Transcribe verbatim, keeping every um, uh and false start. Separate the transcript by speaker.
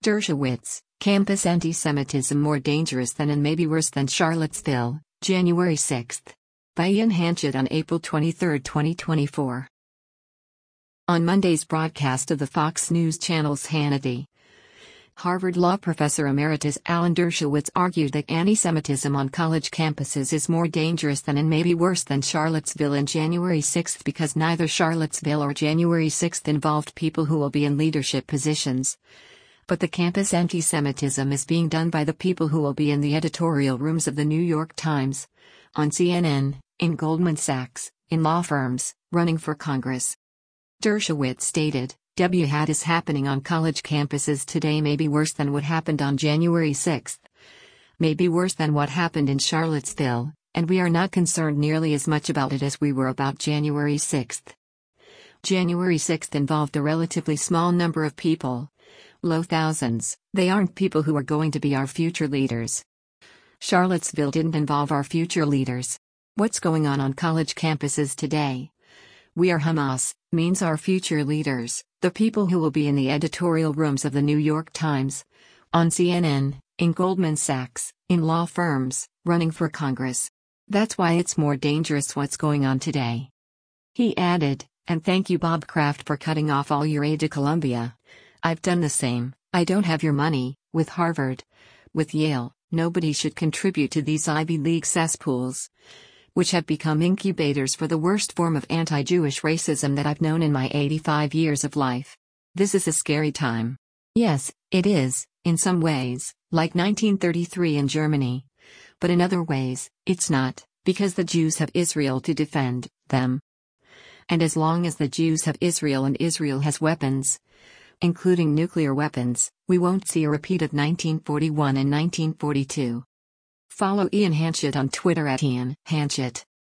Speaker 1: Dershowitz, Campus Anti-Semitism More Dangerous Than and Maybe Worse Than Charlottesville, January sixth. By Ian Hanchett on April twenty-third, twenty twenty-four. On Monday's broadcast of the Fox News Channel's Hannity, Harvard Law professor emeritus Alan Dershowitz argued that anti-Semitism on college campuses is more dangerous than and maybe worse than Charlottesville and January sixth because neither Charlottesville or January sixth involved people who will be in leadership positions. But the campus anti-Semitism is being done by the people who will be in the editorial rooms of the New York Times, on C N N, in Goldman Sachs, in law firms, running for Congress. Dershowitz stated, "W H A T is happening on college campuses today may be worse than what happened on January sixth. May be worse than what happened in Charlottesville, and we are not concerned nearly as much about it as we were about January sixth. January sixth involved a relatively small number of people. Low thousands. They aren't people who are going to be our future leaders. Charlottesville didn't involve our future leaders. What's going on on college campuses today? We are Hamas, means our future leaders, the people who will be in the editorial rooms of the New York Times, on C N N, in Goldman Sachs, in law firms, running for Congress. That's why it's more dangerous what's going on today." He added, "And thank you Bob Kraft for cutting off all your aid to Columbia. I've done the same. I don't have your money, with Harvard. With Yale, nobody should contribute to these Ivy League cesspools, which have become incubators for the worst form of anti-Jewish racism that I've known in my eighty-five years of life. This is a scary time. Yes, it is, in some ways, like nineteen thirty-three in Germany. But in other ways, it's not, because the Jews have Israel to defend them. And as long as the Jews have Israel and Israel has weapons, including nuclear weapons, we won't see a repeat of nineteen forty-one and nineteen forty-two. Follow Ian Hanchett on Twitter at Ian Hanchett.